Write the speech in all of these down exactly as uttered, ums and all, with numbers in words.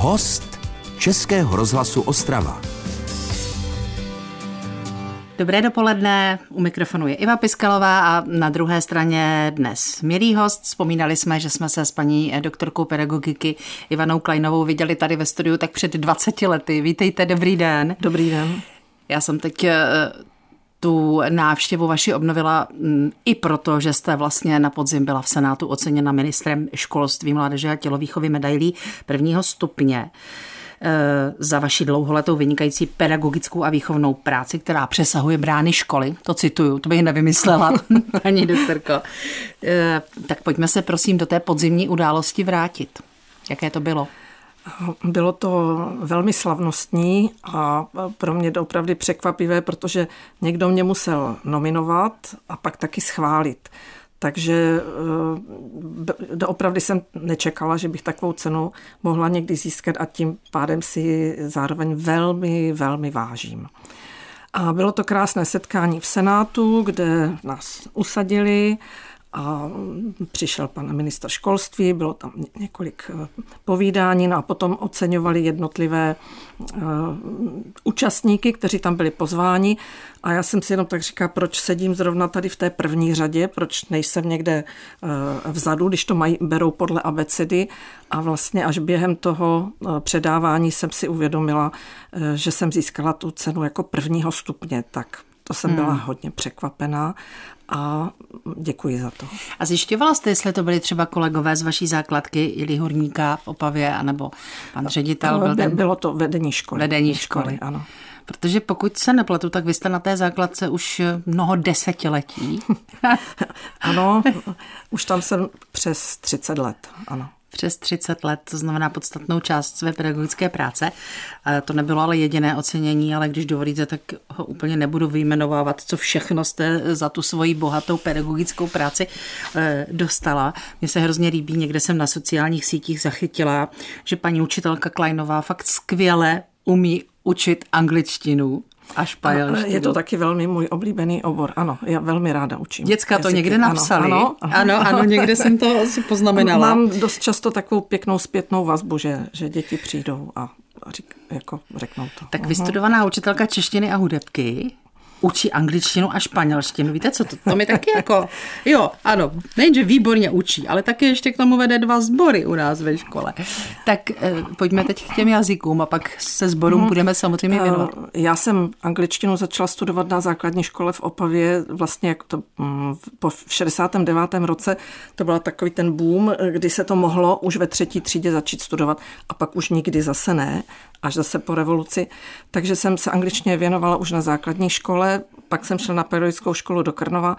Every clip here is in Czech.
Host Českého rozhlasu Ostrava. Dobré dopoledne, u mikrofonu je Iva Piskalová a na druhé straně dnes milý host. Vzpomínali jsme, že jsme se s paní doktorkou pedagogiky Ivanou Kleinovou viděli tady ve studiu tak před dvaceti lety. Vítejte, dobrý den. Dobrý den. Já jsem teď tu návštěvu vaši obnovila i proto, že jste vlastně na podzim byla v Senátu oceněna ministrem školství, mládeže a tělovýchovy medailí prvního stupně za vaši dlouholetou vynikající pedagogickou a výchovnou práci, která přesahuje brány školy. To cituju, to bych nevymyslela, paní doktorko. Tak pojďme se prosím do té podzimní události vrátit. Jaké to bylo? Bylo to velmi slavnostní a pro mě opravdu překvapivé, protože někdo mě musel nominovat a pak taky schválit. Takže opravdu jsem nečekala, že bych takovou cenu mohla někdy získat a tím pádem si zároveň velmi, velmi vážím. A bylo to krásné setkání v Senátu, kde nás usadili a přišel pan ministr školství, bylo tam několik povídání, no a potom oceňovali jednotlivé uh, účastníky, kteří tam byli pozváni a já jsem si jenom tak říkala, proč sedím zrovna tady v té první řadě, proč nejsem někde uh, vzadu, když to mají, berou podle abecedy a vlastně až během toho uh, předávání jsem si uvědomila, uh, že jsem získala tu cenu jako prvního stupně, tak to jsem byla hmm. hodně překvapená a děkuji za to. A zjišťovala jste, jestli to byli třeba kolegové z vaší základky Jilí Hurníka v Opavě, anebo pan ředitel? Byl ten... Bylo to vedení školy. Vedení školy. školy, ano. Protože pokud se nepletu, tak vy jste na té základce už mnoho desetiletí. Ano, už tam jsem přes třicet let, ano. Přes třicet let, to znamená podstatnou část své pedagogické práce. To nebylo ale jediné ocenění, ale když dovolíte, tak ho úplně nebudu vyjmenovávat, co všechno jste za tu svoji bohatou pedagogickou práci dostala. Mně se hrozně líbí, někde jsem na sociálních sítích zachytila, že paní učitelka Kleinová fakt skvěle umí učit angličtinu a španělštinu. Je to taky velmi můj oblíbený obor. Ano, já velmi ráda učím. Děcka to jazyky. Někde napsali. Ano, ano, ano, ano, někde jsem to si poznamenala. Mám dost často takovou pěknou zpětnou vazbu, že, že děti přijdou a řík, jako řeknou to. Tak vystudovaná učitelka češtiny a hudebky učí angličtinu a španělštinu. Víte co, to, to mi taky jako, jo, ano, nejenže výborně učí, ale taky ještě k tomu vede dva sbory u nás ve škole. Tak eh, pojďme teď k těm jazykům a pak se sborům hmm. budeme samozřejmě věnovat. Já jsem angličtinu začala studovat na základní škole v Opavě vlastně jak to, po šedesátém devátém roce. To byl takový ten boom, kdy se to mohlo už ve třetí třídě začít studovat a pak už nikdy zase ne, až zase po revoluci. Takže jsem se angličtině věnovala už na základní škole, pak jsem šla na pedagogickou školu do Krnova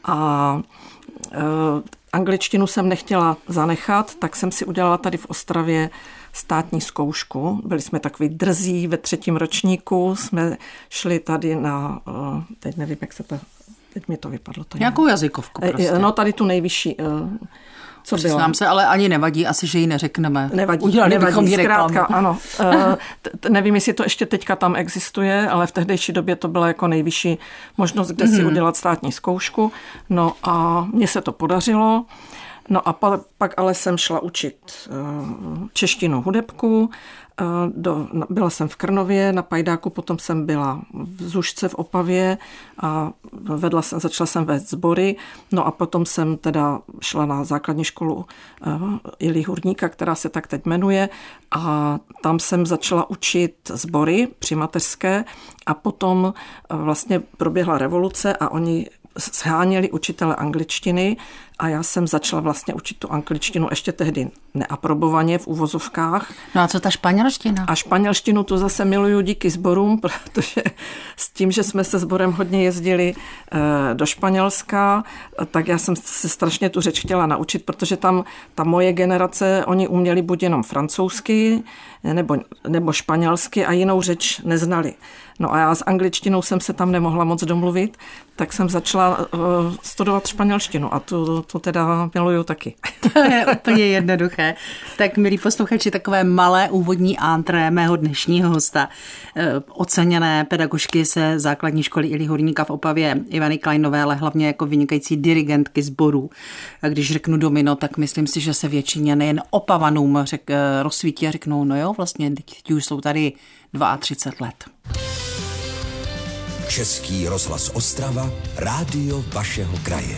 a e, angličtinu jsem nechtěla zanechat, tak jsem si udělala tady v Ostravě státní zkoušku. Byli jsme takový drzí ve třetím ročníku, jsme šli tady na, e, teď nevím, jak se to, teď mi to vypadlo. To Nějakou jazykovku prostě. E, no tady tu nejvyšší, e, co byla. Přiznám se, ale ani nevadí, asi, že ji neřekneme. Nevadí, Udělali nevadí, bychom ji reklamu. Zkrátka, ano. T- t- nevím, jestli to ještě teďka tam existuje, ale v tehdejší době to byla jako nejvyšší možnost, kde mm-hmm. si udělat státní zkoušku. No a mně se to podařilo. No a pa, pak ale jsem šla učit češtinu, hudebku. Do, byla jsem v Krnově, na Pajdáku, potom jsem byla v Zušce v Opavě a vedla jsem, začala jsem vést sbory, no a potom jsem teda šla na základní školu Jilí Hurníka, která se tak teď jmenuje a tam jsem začala učit sbory při mateřské a potom vlastně proběhla revoluce a oni sháněli učitele angličtiny a já jsem začala vlastně učit tu angličtinu ještě tehdy neaprobovaně v uvozovkách. No a co ta španělština? A španělštinu tu zase miluju díky sborům, protože s tím, že jsme se sborem hodně jezdili do Španělska, tak já jsem se strašně tu řeč chtěla naučit, protože tam ta moje generace, oni uměli buď jenom francouzsky, nebo, nebo španělsky a jinou řeč neznali. No a já s angličtinou jsem se tam nemohla moc domluvit, tak jsem začala uh, studovat španělštinu a tu to teda miluju taky. To je úplně jednoduché. Tak, milí posluchači, takové malé úvodní antré mého dnešního hosta, oceněné pedagožky se základní školy Ilji Horníka v Opavě, Ivany Kleinové, ale hlavně jako vynikající dirigentky sborů. A když řeknu domino, tak myslím si, že se většině nejen Opavanům řek, rozsvítí a řeknou, no jo, vlastně ti už jsou tady třicet dva let. Český rozhlas Ostrava, rádio vašeho kraje.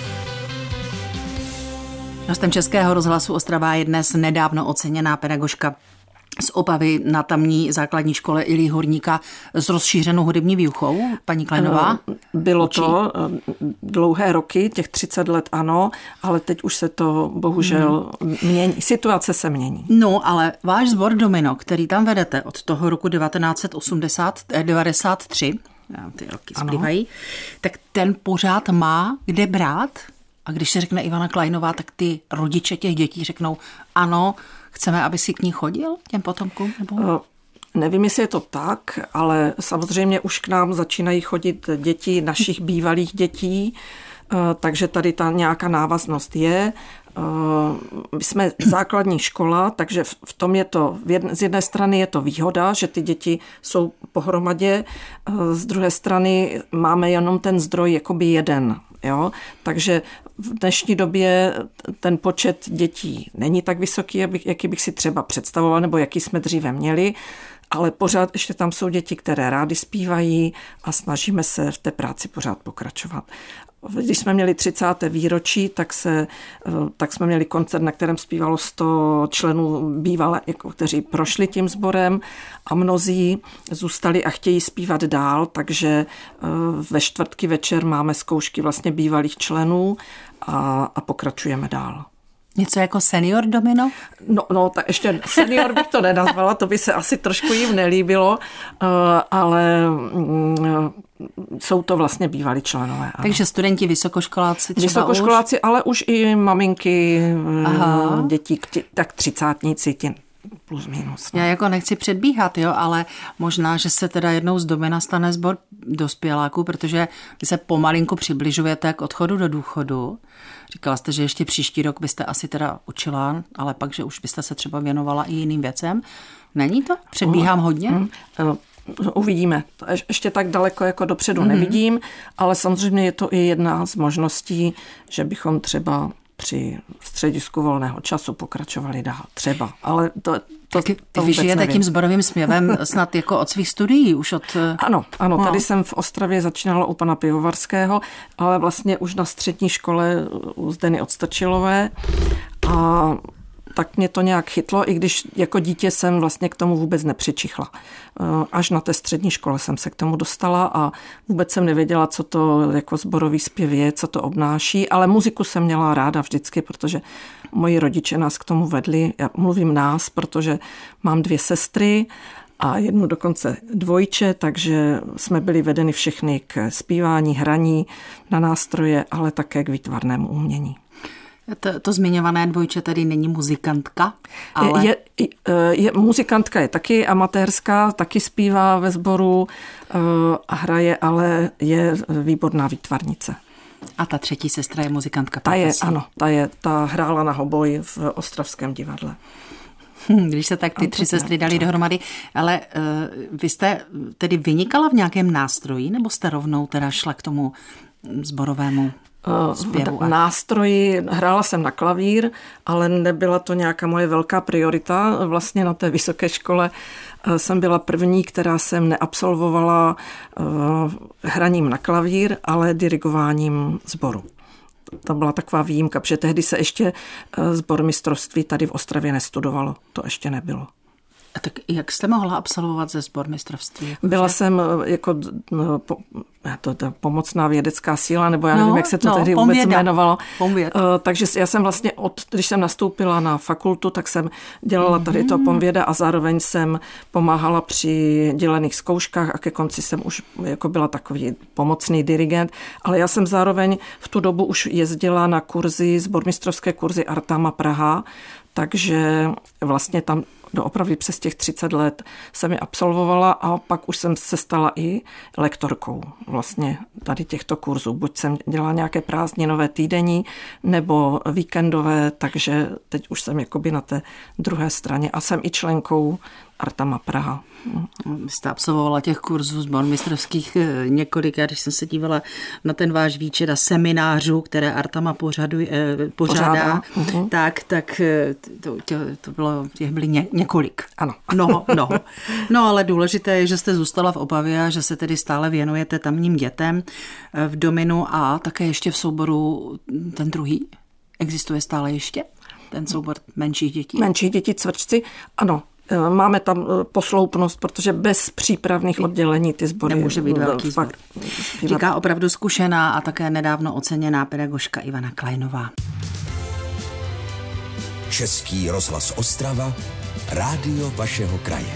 Hostem Českého rozhlasu Ostrava je dnes nedávno oceněná pedagožka z Opavy na tamní základní škole Ilji Horníka s rozšířenou hudební výuchou, paní Kleinová. Bylo učí? To dlouhé roky, těch třicet let ano, ale teď už se to bohužel hmm. mění. Situace se mění. No, ale váš sbor Domino, který tam vedete od toho roku devatenáct osmdesát, devadesát tři, ty roky zplývají, tak ten pořád má kde brát. A když se řekne Ivana Kleinová, tak ty rodiče těch dětí řeknou, ano, chceme, aby si k ní chodil, těm potomkům? Nebo? Nevím, jestli je to tak, ale samozřejmě už k nám začínají chodit děti našich bývalých dětí, takže tady ta nějaká návaznost je. My jsme základní škola, takže v tom je to, z jedné strany je to výhoda, že ty děti jsou pohromadě, z druhé strany máme jenom ten zdroj jakoby jeden. Jo? Takže v dnešní době ten počet dětí není tak vysoký, jaký bych si třeba představoval, nebo jaký jsme dříve měli, ale pořád ještě tam jsou děti, které rády zpívají a snažíme se v té práci pořád pokračovat. Když jsme měli třicáté výročí, tak, se, tak jsme měli koncert, na kterém zpívalo sto členů bývalé, kteří prošli tím sborem a mnozí zůstali a chtějí zpívat dál, takže ve čtvrtky večer máme zkoušky vlastně bývalých členů a, a pokračujeme dál. Něco jako senior domino? No, no, tak ještě senior bych to nenazvala, to by se asi trošku jim nelíbilo, ale jsou to vlastně bývalí členové. Ano. Takže studenti, vysokoškoláci třeba Vysokoškoláci, už? ale už i maminky, aha, děti, tak třicátníci, ti plus minus. Já jako nechci předbíhat, jo, ale možná, že se teda jednou z domina stane sbor dospěláků, protože vy se pomalinku přibližujete k odchodu do důchodu. Říkala jste, že ještě příští rok byste asi teda učila, ale pak, že už byste se třeba věnovala i jiným věcem. Není to? Předbíhám uh, hodně? Uh, uh, uvidíme. Ještě tak daleko jako dopředu mm-hmm. nevidím, ale samozřejmě je to i jedna z možností, že bychom třeba při středisku volného času pokračovali dál. Třeba, ale to, to, Ty, to vy žijete tím sborovým směvem snad jako od svých studií, už od... Ano, ano, no. Tady jsem v Ostravě začínala u pana Pivovarského, ale vlastně už na střední škole u Zdeny Odstrčilové a tak mě to nějak chytlo, i když jako dítě jsem vlastně k tomu vůbec nepřičichla. Až na té střední škole jsem se k tomu dostala a vůbec jsem nevěděla, co to jako sborový zpěv je, co to obnáší, ale muziku jsem měla ráda vždycky, protože moji rodiče nás k tomu vedli. Já mluvím nás, protože mám dvě sestry a jednu dokonce dvojče, takže jsme byli vedeni všechny k zpívání, hraní na nástroje, ale také k výtvarnému umění. To, to zmiňované dvojče tedy není muzikantka, ale... Je, je, je, muzikantka je taky amatérská, taky zpívá ve sboru a hraje, ale je výborná výtvarnice. A ta třetí sestra je muzikantka. Ta je, ano, ta, je, ta hrála na hoboj v Ostravském divadle. Když se tak ty tři sestry dali dohromady, ale uh, vy jste tedy vynikala v nějakém nástroji, nebo jste rovnou teda šla k tomu sborovému zpěvu? V nástroji hrála jsem na klavír, ale nebyla to nějaká moje velká priorita. Vlastně na té vysoké škole jsem byla první, která jsem neabsolvovala hraním na klavír, ale dirigováním sboru. To byla taková výjimka, protože tehdy se ještě sbormistrovství tady v Ostravě nestudovalo. To ještě nebylo. A tak jak jste mohla absolvovat ze sbormistrovství? Byla že? jsem jako po, to, to pomocná vědecká síla, nebo já nevím, no, jak se to no, tehdy vůbec jmenovalo. Pomvěd. Takže já jsem vlastně, od, když jsem nastoupila na fakultu, tak jsem dělala tady to pomvěda a zároveň jsem pomáhala při dělených zkouškách a ke konci jsem už jako byla takový pomocný dirigent, ale já jsem zároveň v tu dobu už jezdila na kurzy, sbormistrovské kurzy Artama Praha, takže vlastně tam doopravdy přes těch třicet let jsem je absolvovala a pak už jsem se stala i lektorkou vlastně tady těchto kurzů. Buď jsem dělala nějaké prázdninové týdenní nebo víkendové, takže teď už jsem jakoby na té druhé straně a jsem i členkou Artama Praha. Jste absolvovala těch kurzů sbormistrovských několika, když jsem se dívala na ten váš výčet a seminářů, které Artama pořadu, eh, pořádá, uh-huh. tak, tak to, to, to bylo, těch byly ně, několik. Ano. No, no. no, ale důležité je, že jste zůstala v Opavě a že se tedy stále věnujete tamním dětem v Dominu a také ještě v souboru ten druhý. Existuje stále ještě ten soubor menších dětí? Menších dětí Cvrčci, ano. Máme tam posloupnost, protože bez přípravných oddělení ty sbory nemůže být velký sbor. Říká opravdu zkušená a také nedávno oceněná pedagožka Ivana Kleinová. Český rozhlas Ostrava, rádio vašeho kraje.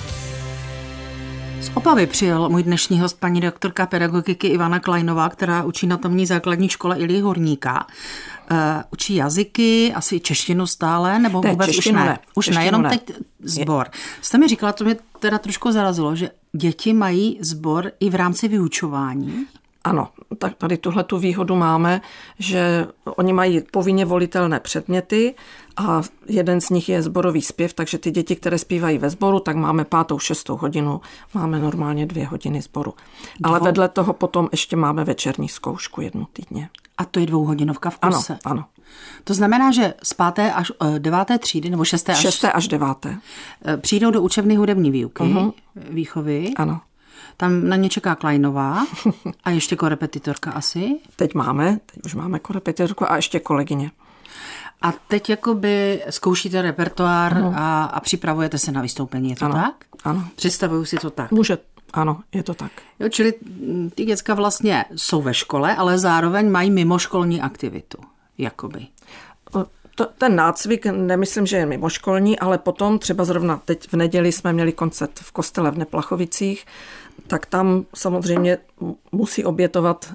Z Opavy přijel můj dnešní host, paní doktorka pedagogiky Ivana Kleinová, která učí na tamní základní škole Ilji Horníka. Uh, učí jazyky, asi češtinu stále, nebo ne, vůbec už ne? ne. Už češtinu ne, jenom ne. teď sbor. Jste mi říkala, to mě teda trošku zarazilo, že děti mají sbor i v rámci vyučování. Ano, tak tady tuhle tu výhodu máme, že oni mají povinně volitelné předměty a jeden z nich je sborový zpěv, takže ty děti, které zpívají ve sboru, tak máme pátou, šestou hodinu, máme normálně dvě hodiny sboru. Ale Dvo... vedle toho potom ještě máme večerní zkoušku jednu týdně. A to je dvouhodinovka v kuse? Ano, ano. To znamená, že z páté až deváté třídy, nebo šesté až... Šesté až deváté. Přijdou do učebny hudební výuky, uh-huh. výchovy. Ano. Tam na ně čeká Kleinová a ještě korepetitorka asi. Teď máme, teď už máme korepetitorku a ještě kolegyně. A teď jakoby zkoušíte repertoár uh-huh. a, a připravujete se na vystoupení, je to ano, tak? Ano. Představuju si to tak. Může, ano, je to tak. Jo, čili ty děcka vlastně jsou ve škole, ale zároveň mají mimoškolní aktivitu, jakoby. To, ten nácvik nemyslím, že je mimoškolní, ale potom třeba zrovna teď v neděli jsme měli koncert v kostele v Neplachovicích, tak tam samozřejmě musí obětovat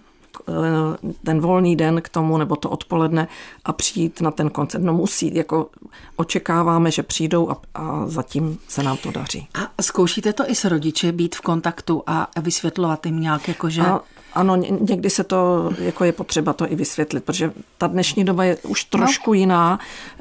ten volný den k tomu, nebo to odpoledne a přijít na ten koncert. No musí, jako očekáváme, že přijdou a, a zatím se nám to daří. A zkoušíte to i s rodiči, být v kontaktu a vysvětlovat jim nějak, jakože... A, ano, někdy se to, jako je potřeba to i vysvětlit, protože ta dnešní doba je už trošku no. jiná.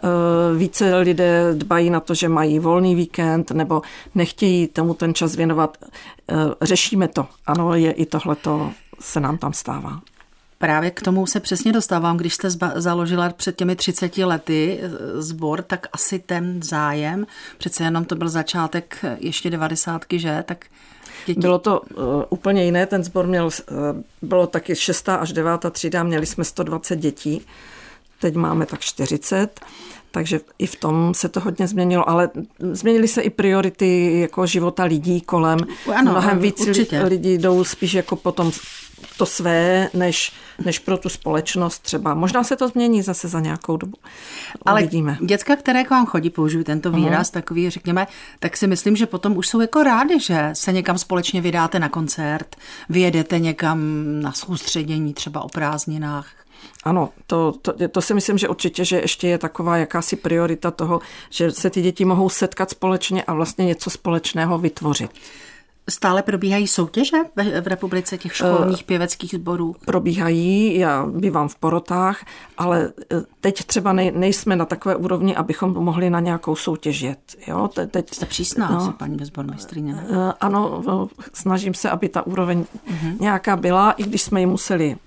Více lidé dbají na to, že mají volný víkend nebo nechtějí tomu ten čas věnovat. Řešíme to. Ano, je i tohleto se nám tam stává. Právě k tomu se přesně dostávám, když jste zba- založila před těmi třiceti lety sbor, tak asi ten zájem, přece jenom to byl začátek ještě devadesátky, že? Tak děti... Bylo to uh, úplně jiné, ten sbor měl, uh, bylo taky šestá až devátá třída, měli jsme sto dvacet dětí, teď máme tak čtyřicet, takže i v tom se to hodně změnilo, ale změnily se i priority jako života lidí kolem. Ano, mnohem víc určitě. lidí jdou spíš jako potom to své, než, než pro tu společnost třeba. Možná se to změní zase za nějakou dobu. Ale uvidíme. Děcka, které k vám chodí, použiju tento výraz, uh-huh. takový, řekněme, tak si myslím, že potom už jsou jako rádi, že se někam společně vydáte na koncert, vyjedete někam na soustředění, třeba o prázdninách. Ano, to, to, to si myslím, že určitě, že ještě je taková jakási priorita toho, že se ty děti mohou setkat společně a vlastně něco společného vytvořit. Stále probíhají soutěže v, v republice těch školních pěveckých sborů? Probíhají, já bývám v porotách, ale teď třeba nej, nejsme na takové úrovni, abychom mohli na nějakou soutěž jet. Jo, te, teď, Jste přísná, no, paní sbormistryně, ne? Ano, snažím se, aby ta úroveň uh-huh. nějaká byla, i když jsme ji museli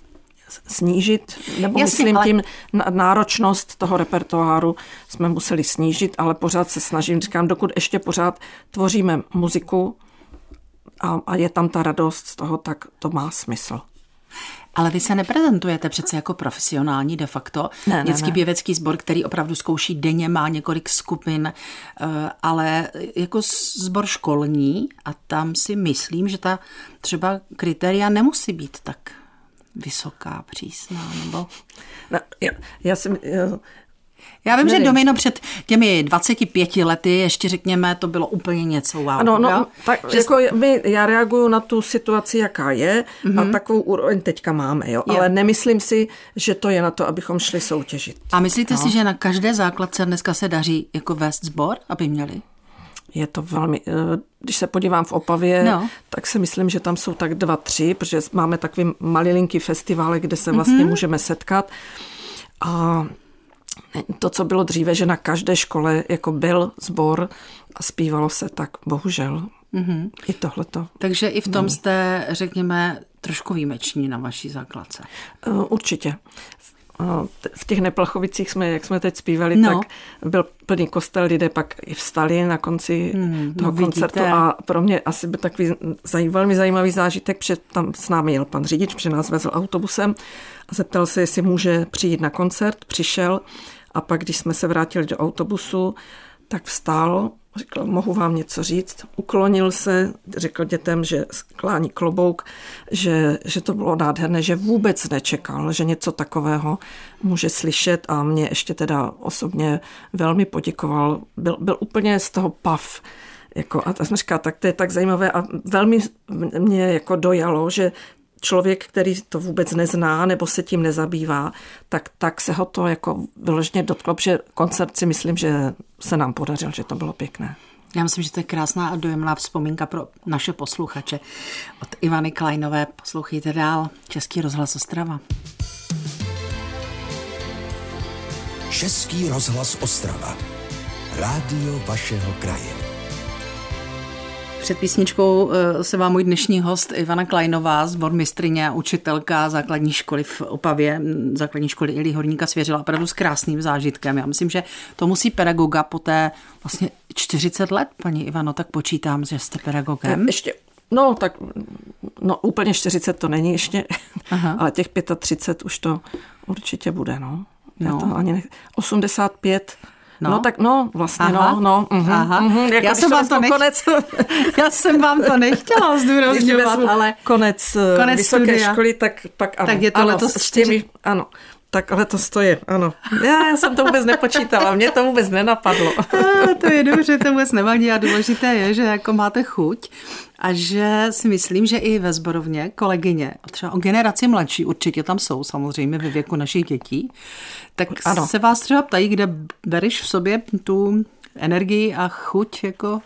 snížit, nebo Jasně, myslím ale... tím náročnost toho repertoáru jsme museli snížit, ale pořád se snažím, říkám, dokud ještě pořád tvoříme muziku a, a je tam ta radost z toho, tak to má smysl. Ale vy se neprezentujete přece jako profesionální de facto. Ne, Dětský ne, ne. pěvecký sbor, který opravdu zkouší denně, má několik skupin, ale jako sbor školní a tam si myslím, že ta třeba kritéria nemusí být tak vysoká, přísná, nebo... No, já, já, si, Já vím, Nevím. že Domino před těmi dvaceti pěti lety, ještě řekněme, to bylo úplně něco wow. Ano, no, jo? tak že jako my, já reaguju na tu situaci, jaká je mm-hmm. a takovou úroveň teďka máme, jo. Je. Ale nemyslím si, že to je na to, abychom šli soutěžit. A myslíte no. si, že na každé základce dneska se daří jako vést sbor, aby měli? Je to velmi, když se podívám v Opavě, no. tak si myslím, že tam jsou tak dva, tři, protože máme takový malilinký festivály, kde se vlastně mm-hmm. můžeme setkat. A to, co bylo dříve, že na každé škole jako byl sbor a zpívalo se, tak bohužel mm-hmm. i tohleto. Takže i v tom není. Jste, řekněme, trošku výjimeční na vaší základce. Určitě. V těch Neplachovicích jsme, jak jsme teď zpívali, no. tak byl plný kostel, lidé pak i vstali na konci hmm, toho no koncertu a pro mě asi byl takový zaj, velmi zajímavý zážitek, protože tam s námi jel pan řidič, protože nás vezl autobusem a zeptal se, jestli může přijít na koncert, přišel a pak, když jsme se vrátili do autobusu, tak vstál, řekl, mohu vám něco říct, uklonil se, řekl dětem, že sklání klobouk, že, že to bylo nádherné, že vůbec nečekal, že něco takového může slyšet a mě ještě teda osobně velmi poděkoval. Byl, byl úplně z toho pav. Jako, a tak jsem říkala, tak to je tak zajímavé a velmi mě jako dojalo, že člověk, který to vůbec nezná nebo se tím nezabývá, tak, tak se ho to jako vyloženě dotklo, protože koncert si myslím, že se nám podařil, že to bylo pěkné. Já myslím, že to je krásná a dojemná vzpomínka pro naše posluchače. Od Ivany Kleinové poslouchejte dál Český rozhlas Ostrava. Český rozhlas Ostrava. Rádio vašeho kraje. Před písničkou se vám můj dnešní host Ivana Klainová, sbormistryně a učitelka základní školy v Opavě, základní školy Ilí Horníka, svěřila opravdu s krásným zážitkem. Já myslím, že to musí pedagoga po té vlastně čtyřicet let, paní Ivano, tak počítám, že jste pedagogem. Ještě, no tak, no úplně čtyřicet to není ještě, aha. ale těch třicet pět už to určitě bude, no. no. To ani ne, osmdesát pět No. no tak no, vlastně Aha. no, no. Uh-huh, Aha. Uh-huh, jako já, jsem vám to nech... konec... já jsem vám to nechtěla zdůrazňovat, ale... Konec, konec vysoké studia. Školy, tak pak ano. Tak je to ano, letos s těmi, ano. Tak letos to je, ano. Já, já jsem to vůbec nepočítala, mě to vůbec nenapadlo. A, to je dobře, to vůbec nevadí a důležité je, že jako máte chuť a že si myslím, že i ve sborovně kolegyně, třeba o generaci mladší určitě tam jsou samozřejmě ve věku našich dětí, tak ano. se vás třeba ptají, kde bereš v sobě tu energii a chuť jako...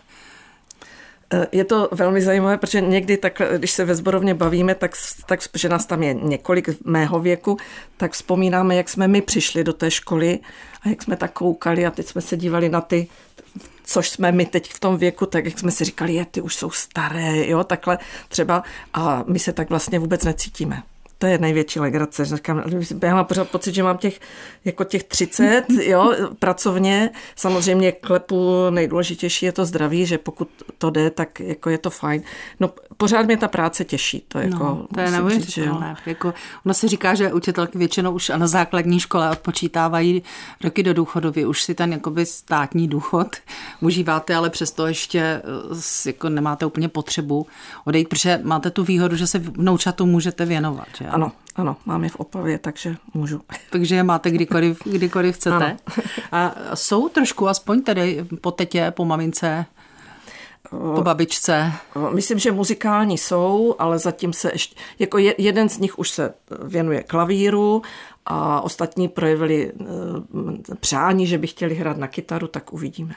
Je to velmi zajímavé, protože někdy, tak, když se ve sborovně bavíme, tak, tak, že nás tam je několik mého věku, tak vzpomínáme, jak jsme my přišli do té školy a jak jsme tak koukali a teď jsme se dívali na ty, což jsme my teď v tom věku, tak jak jsme si říkali, je, ty už jsou staré, jo, takhle třeba a my se tak vlastně vůbec necítíme. To je největší legrace. Říkám, já mám pořád pocit, že mám těch, jako těch třicet, jo, pracovně. Samozřejmě klepu nejdůležitější je to zdraví, že pokud to jde, tak jako je to fajn. No, pořád mě ta práce těší. To, jako, no, to je neuvěřitelné. Jako, ono se říká, že učitelky většinou už na základní škole odpočítávají roky do důchodu. Vy už si ten jakoby státní důchod užíváte, ale přesto ještě jako nemáte úplně potřebu odejít, protože máte tu výhodu, že se vnoučatu můžete věnovat. Že? Ano, ano, mám je v Opavě, takže můžu. Takže je máte kdykoliv, kdykoliv chcete. Ano. A jsou trošku, aspoň tedy po tetě, po mamince, po babičce? Myslím, že muzikální jsou, ale zatím se ještě, jako je, jeden z nich už se věnuje klavíru a ostatní projevili přání, že by chtěli hrát na kytaru, tak uvidíme.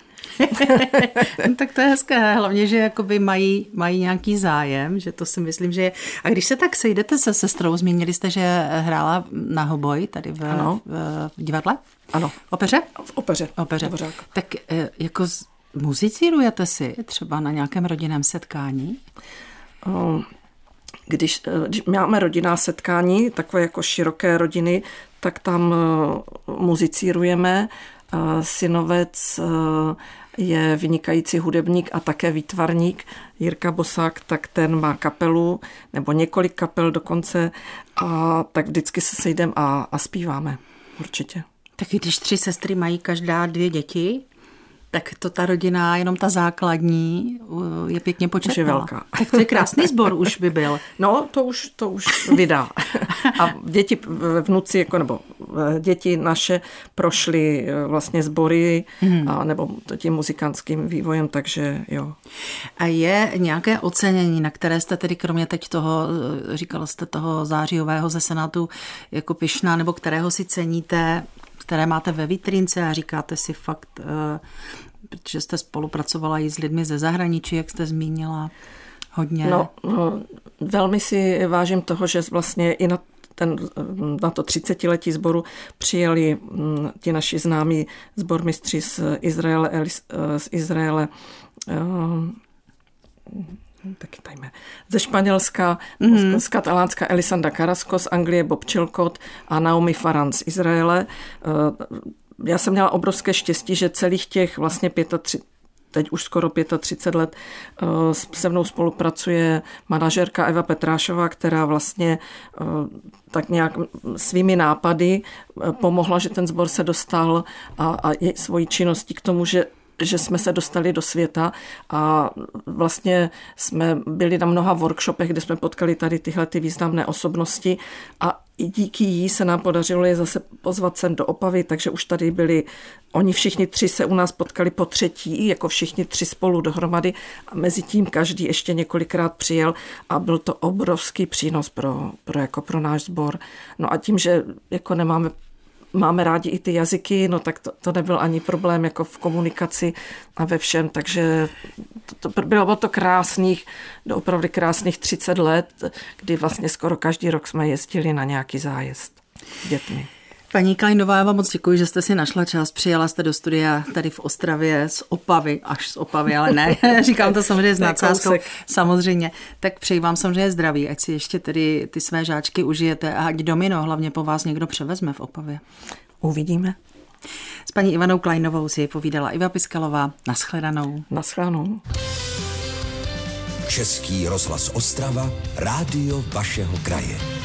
Tak to je hezké, hlavně, že jakoby mají, mají nějaký zájem, že to si myslím, že je. A když se tak sejdete se sestrou, zmínili jste, že hrála na hoboj tady v, v, v divadle? Ano. V opeře? V opeře. opeře. opeře. Tak jako muzicírujete si třeba na nějakém rodinném setkání? Když, když máme rodinná setkání, takové jako široké rodiny, tak tam muzicírujeme. Synovec je vynikající hudebník a také výtvarník. Jirka Bosák, tak ten má kapelu, nebo několik kapel dokonce, a tak vždycky se sejdeme a, a zpíváme. Určitě. Tak když tři sestry mají každá dvě děti, Tak to ta rodina, jenom ta základní, je pěkně početná. Už je velká. Tak to je krásný sbor už by byl. No, to už, to už vydá. A děti, vnuci, jako, nebo děti naše prošly vlastně sbory, hmm. a, nebo tím muzikantským vývojem, takže jo. A je nějaké ocenění, na které jste tedy kromě teď toho, říkala jste toho zářijového ze Senátu jako pyšná, nebo kterého si ceníte, které máte ve vitrínce a říkáte si fakt, protože jste spolupracovala i s lidmi ze zahraničí, jak jste zmínila, hodně. No, no velmi si vážím toho, že vlastně i na, ten, na to třicetiletí sboru přijeli ti naši známí sbormistři z Izraele, z Izraele taky tajme, ze Španělska, mm. z Katalánska Elisanda Carrasco, z Anglie Bob Chilcott a Naomi Farran z Izraele. Já jsem měla obrovské štěstí, že celých těch vlastně třicet pět, teď už skoro třicet pět let se mnou spolupracuje manažerka Eva Petrášová, která vlastně tak nějak svými nápady pomohla, že ten sbor se dostal a, a svojí činností k tomu, že že jsme se dostali do světa a vlastně jsme byli na mnoha workshopech, kde jsme potkali tady tyhle ty významné osobnosti a i díky jí se nám podařilo je zase pozvat sem do Opavy, takže už tady byli, oni všichni tři se u nás potkali po třetí, jako všichni tři spolu dohromady a mezi tím každý ještě několikrát přijel a byl to obrovský přínos pro, pro, jako pro náš sbor. No a tím, že jako nemáme Máme rádi i ty jazyky, no tak to, to nebyl ani problém jako v komunikaci a ve všem, takže to, to bylo to krásných, opravdu krásných třicet let, kdy vlastně skoro každý rok jsme jezdili na nějaký zájezd s dětmi. Paní Kleinová, já vám moc děkuji, že jste si našla čas, přijela jste do studia tady v Ostravě z Opavy, až z Opavy, ale ne, říkám to samozřejmě s nadsázkou, samozřejmě. Tak přeji vám samozřejmě zdraví, ať si ještě tedy ty své žáčky užijete a ať domino hlavně po vás někdo převezme v Opavě. Uvidíme. S paní Ivanou Kleinovou si povídala Iva Piskalová. Naschledanou. Naschledanou. Český rozhlas Ostrava, rádio vašeho kraje.